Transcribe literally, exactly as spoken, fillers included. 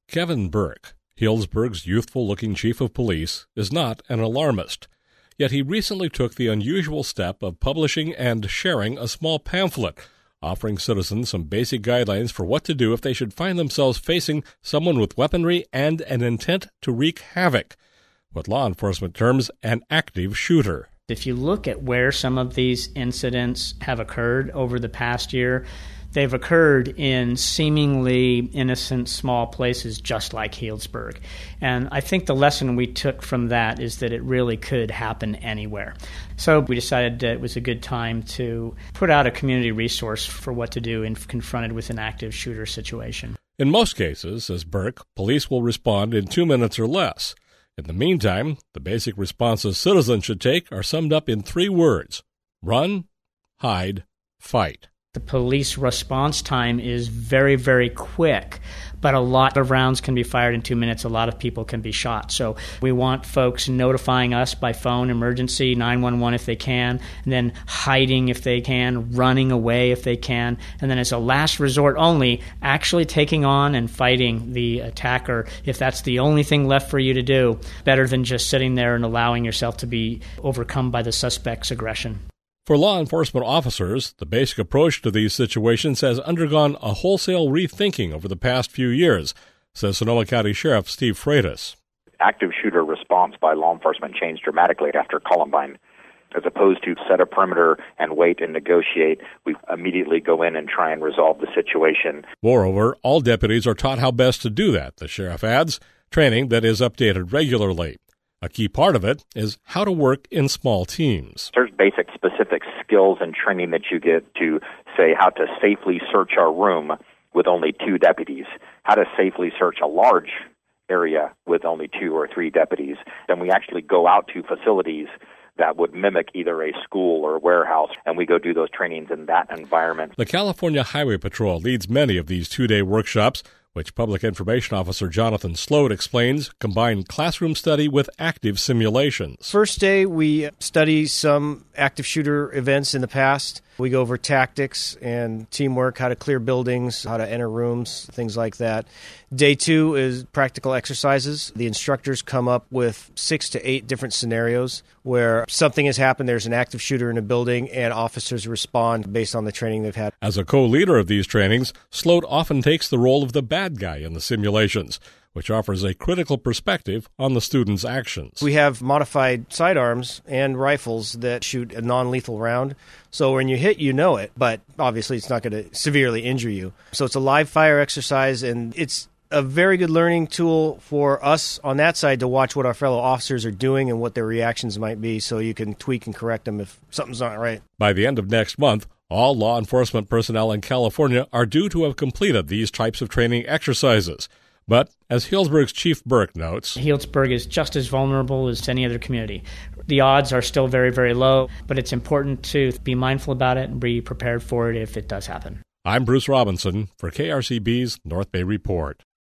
Kevin Burke, Healdsburg's youthful-looking chief of police, is not an alarmist. Yet he recently took the unusual step of publishing and sharing a small pamphlet, offering citizens some basic guidelines for what to do if they should find themselves facing someone with weaponry and an intent to wreak havoc. What law enforcement terms an active shooter. If you look at where some of these incidents have occurred over the past year, they've occurred in seemingly innocent small places just like Healdsburg. And I think the lesson we took from that is that it really could happen anywhere. So we decided that it was a good time to put out a community resource for what to do if confronted with an active shooter situation. In most cases, says Burke, police will respond in two minutes or less. In the meantime, the basic responses citizens should take are summed up in three words: run, hide, fight. The police response time is very, very quick, but a lot of rounds can be fired in two minutes. A lot of people can be shot. So we want folks notifying us by phone, emergency, nine one one if they can, and then hiding if they can, running away if they can, and then as a last resort only, actually taking on and fighting the attacker if that's the only thing left for you to do, better than just sitting there and allowing yourself to be overcome by the suspect's aggression. For law enforcement officers, the basic approach to these situations has undergone a wholesale rethinking over the past few years, says Sonoma County Sheriff Steve Freitas. Active shooter response by law enforcement changed dramatically after Columbine. As opposed to set a perimeter and wait and negotiate, we immediately go in and try and resolve the situation. Moreover, all deputies are taught how best to do that, the sheriff adds, training that is updated regularly. A key part of it is how to work in small teams. There's basic specific skills and training that you get to say how to safely search our room with only two deputies, how to safely search a large area with only two or three deputies. Then we actually go out to facilities that would mimic either a school or a warehouse, and we go do those trainings in that environment. The California Highway Patrol leads many of these two-day workshops, which Public Information Officer Jonathan Sloat explains combine classroom study with active simulations. First day, we study some active shooter events in the past. We go over tactics and teamwork, how to clear buildings, how to enter rooms, things like that. Day two is practical exercises. The instructors come up with six to eight different scenarios where something has happened, there's an active shooter in a building, and officers respond based on the training they've had. As a co-leader of these trainings, Sloat often takes the role of the bad guy in the simulations, which offers a critical perspective on the students' actions. We have modified sidearms and rifles that shoot a non-lethal round. So when you hit, you know it, but obviously it's not going to severely injure you. So it's a live fire exercise, and it's a very good learning tool for us on that side to watch what our fellow officers are doing and what their reactions might be so you can tweak and correct them if something's not right. By the end of next month, all law enforcement personnel in California are due to have completed these types of training exercises. But, as Healdsburg's Chief Burke notes, Healdsburg is just as vulnerable as any other community. The odds are still very, very low, but it's important to be mindful about it and be prepared for it if it does happen. I'm Bruce Robinson for K R C B's North Bay Report.